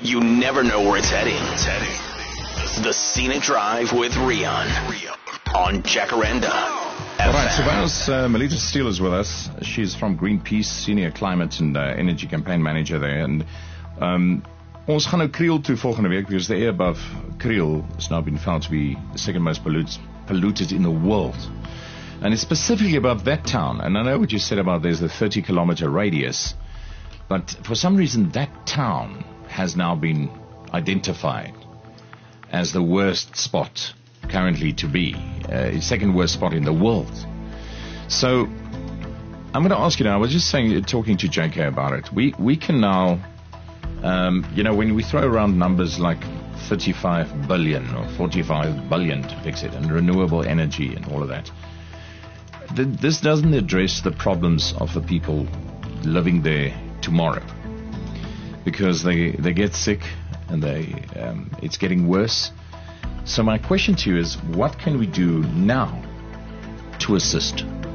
You never know where it's heading. The Scenic Drive with Rian on Jacaranda. All right, so Melita Steele is with us. She's from Greenpeace, Senior Climate and Energy Campaign Manager there. And ons gaan nou Kriel toe volgende week, because the air above Kriel has now been found to be the second most polluted in the world. And it's specifically above that town. And I know what you said about there's a 30-kilometer radius. But for some reason, that town has now been identified as the worst spot currently to be, second worst spot in the world. So I'm going to ask you now, I was just talking to JK about it. We can now, when we throw around numbers like 35 billion or 45 billion to fix it, and renewable energy and all of that, this doesn't address the problems of the people living there tomorrow, because they get sick and it's getting worse. So my question to you is, what can we do now to assist?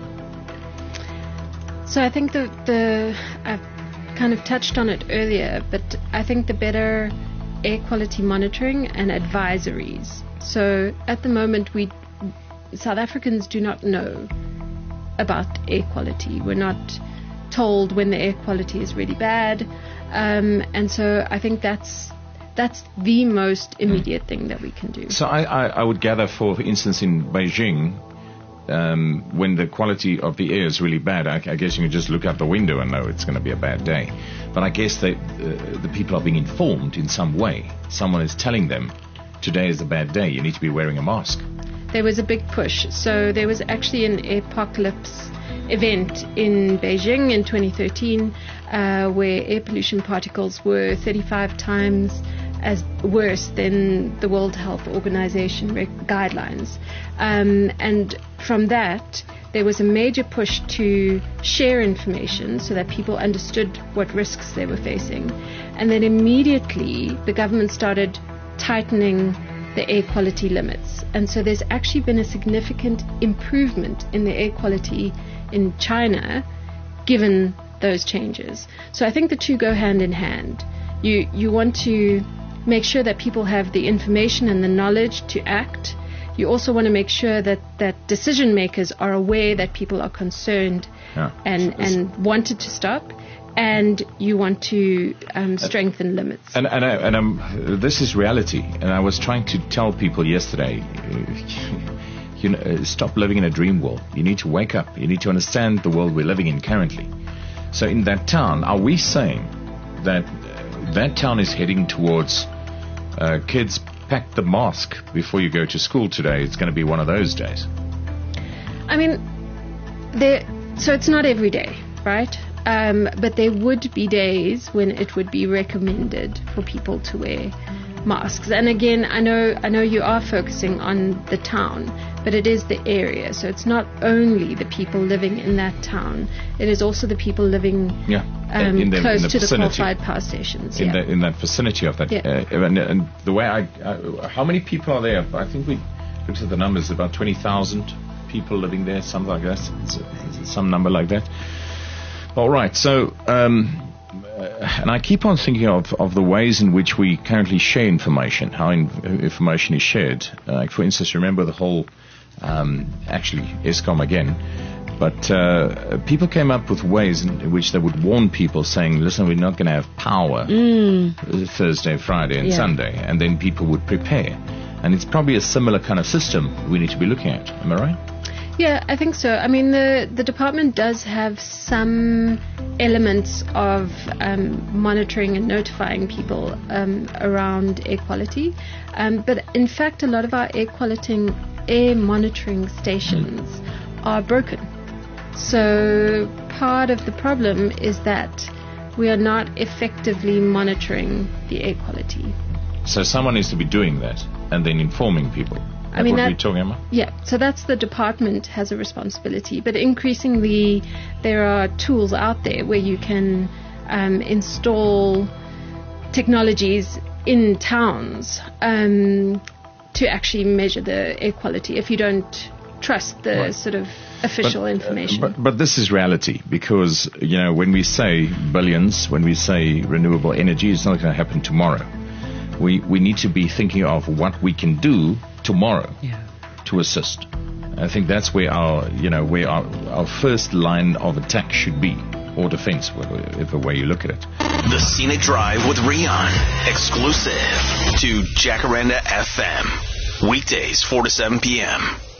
So I think I've kind of touched on it earlier, but I think the better air quality monitoring and advisories. So at the moment, South Africans do not know about air quality. We're not told when the air quality is really bad, and so I think that's the most immediate thing that we can do. So I would gather, for instance, in Beijing, when the quality of the air is really bad, I guess you can just look out the window and know it's going to be a bad day. But I guess the people are being informed in some way. Someone is telling them, today is a bad day, you need to be wearing a mask. There was a big push. So there was actually an apocalypse event in Beijing in 2013 where air pollution particles were 35 times as worse than the World Health Organization guidelines. And from that, there was a major push to share information so that people understood what risks they were facing. And then immediately, the government started tightening the air quality limits. And so there's actually been a significant improvement in the air quality in China, given those changes. So I think the two go hand in hand. You want to make sure that people have the information and the knowledge to act. You also want to make sure that decision makers are aware that people are concerned and wanted to stop. And you want to strengthen limits. And this is reality. And I was trying to tell people yesterday, stop living in a dream world. You need to wake up. You need to understand the world we're living in currently. So in that town, are we saying that town is heading towards kids pack the mask before you go to school today? It's going to be one of those days. I mean, so it's not every day, right? But there would be days when it would be recommended for people to wear masks. And again, I know you are focusing on the town, but it is the area. So it's not only the people living in that town. It is also the people living close to the qualified power stations. In that vicinity of that. And the way how many people are there? I think we looked at the numbers, about 20,000 people living there, something like that. It's some number like that. All right, so, and I keep on thinking of the ways in which we currently share information, how information is shared. Like, for instance, remember the whole, actually, Eskom again, but people came up with ways in which they would warn people, saying, listen, we're not going to have power Thursday, Friday, and Sunday, and then people would prepare. And it's probably a similar kind of system we need to be looking at. Am I right? Yeah, I think so. I mean, the department does have some elements of monitoring and notifying people around air quality. But in fact, a lot of our air monitoring stations are broken. So part of the problem is that we are not effectively monitoring the air quality. So someone needs to be doing that and then informing people. I mean, what we're talking about? Yeah, so that's the department has a responsibility. But increasingly, there are tools out there where you can install technologies in towns to actually measure the air quality if you don't trust the sort of official information. But this is reality, because, when we say billions, when we say renewable energy, it's not going to happen tomorrow. We need to be thinking of what we can do tomorrow to assist. I think that's where our first line of attack should be, or defense, whatever way you look at it. The Scenic Drive with Rian, exclusive to Jacaranda FM. Weekdays, 4 to 7 p.m.